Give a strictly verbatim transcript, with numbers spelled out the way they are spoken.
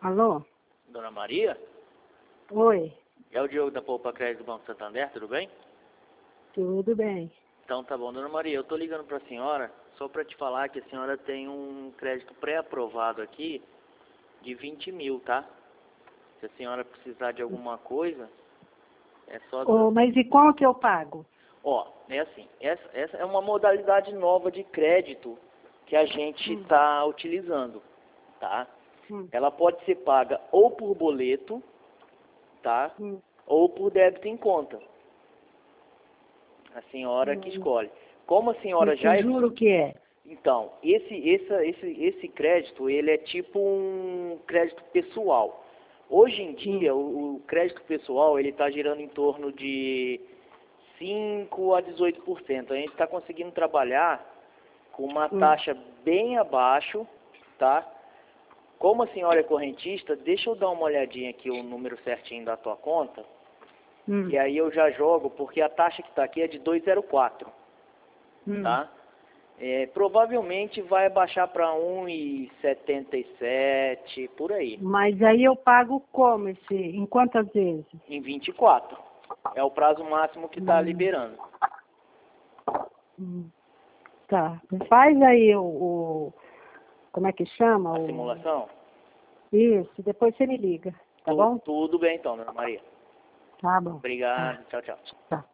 Alô? Dona Maria? Oi, É o Diogo da Poupa Crédito do Banco Santander, tudo bem? tudo bem. Então tá bom, Dona Maria, eu tô ligando pra senhora só pra te falar que a senhora tem um crédito pré-aprovado aqui de vinte mil, tá? Se a senhora precisar de alguma coisa, é só... Oh, mas e qual que eu pago? Ó, é assim, essa, essa é uma modalidade nova de crédito que a gente Hum. está utilizando, tá? Hum. Ela pode ser paga ou por boleto, tá? Hum. Ou por débito em conta. A senhora que Hum. escolhe. Como a senhora Eu já te é... juro que é. Então, esse, esse, esse, esse crédito, ele é tipo um crédito pessoal. Hoje em dia, o, o crédito pessoal, ele está girando em torno de cinco a dezoito por cento. A gente está conseguindo trabalhar com uma Hum. taxa bem abaixo, tá? Como a senhora é correntista, deixa eu dar uma olhadinha aqui o número certinho da tua conta, Hum. e aí eu já jogo, porque a taxa que está aqui é de dois vírgula zero quatro, Hum. tá? É, provavelmente vai baixar para um vírgula setenta e sete, por aí, Mas aí eu pago como esse? Em quantas vezes? em vinte e quatro. É o prazo máximo que está Hum. liberando. Hum. Tá. Faz aí o, o... Como é que chama? A O... simulação? Isso, depois você me liga. Tá Tu- bom? Tudo bem então, Dona Maria. Tá bom. Obrigado, tchau, tchau. Tá.